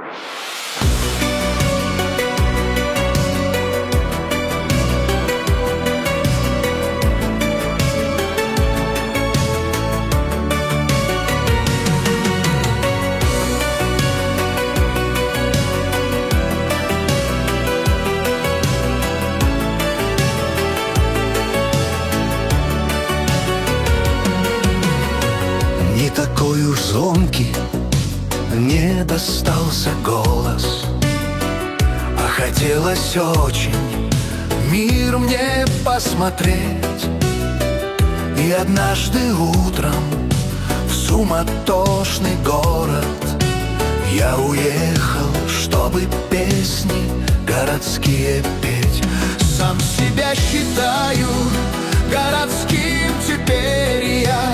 Не такой уж звонкий мне достался голос, а хотелось очень мир мне посмотреть. И однажды утром в суматошный город я уехал, чтобы песни городские петь. Сам себя считаю городским теперь я.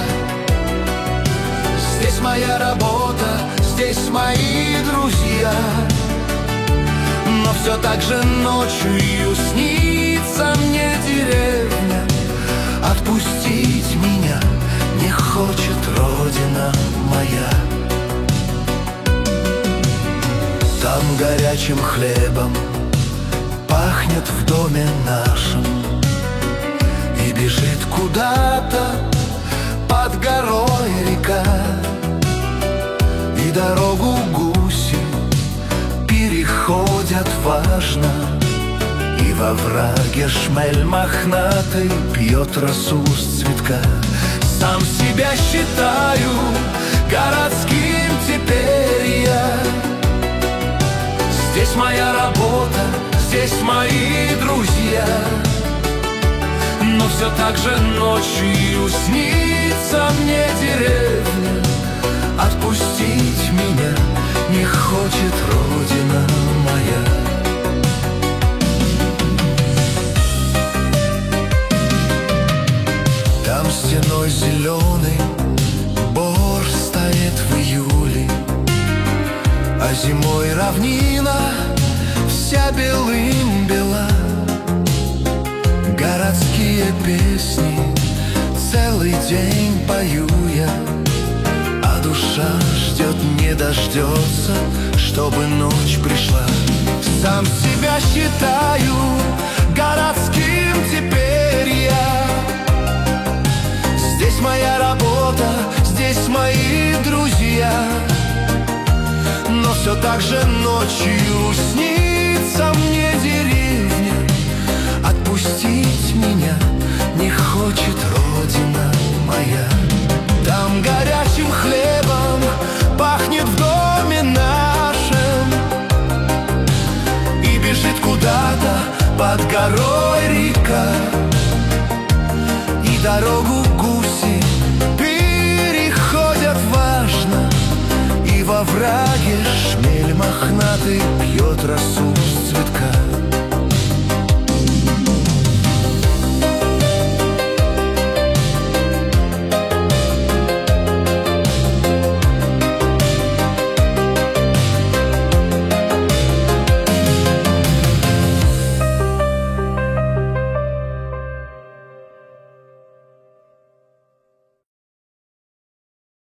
Здесь моя работа, здесь мои друзья. Но все так же ночью снится мне деревня. Отпустить меня не хочет родина моя. Там горячим хлебом пахнет в доме нашем, и бежит куда-то под горой река. И дорогу гуси переходят важно, и во враге шмель мохнатый пьет росу с цветка. Сам себя считаю городским теперь я. Здесь моя работа, здесь мои друзья. Но все так же ночью снится мне деревня. Отпустить меня не хочет родина моя. Там стеной зеленый бор стоит в июле, а зимой равнина вся белым бела. Городские песни целый день пою я, а душа ждет, не дождется, чтобы ночь пришла. Сам себя считаю городским теперь я. Здесь моя работа, здесь мои друзья. Но все так же ночью снится мне деревня. Отпустить меня не хочет родина моя. Там горячим хлебом пахнет в доме нашем, и бежит куда-то под горой река. И дорогу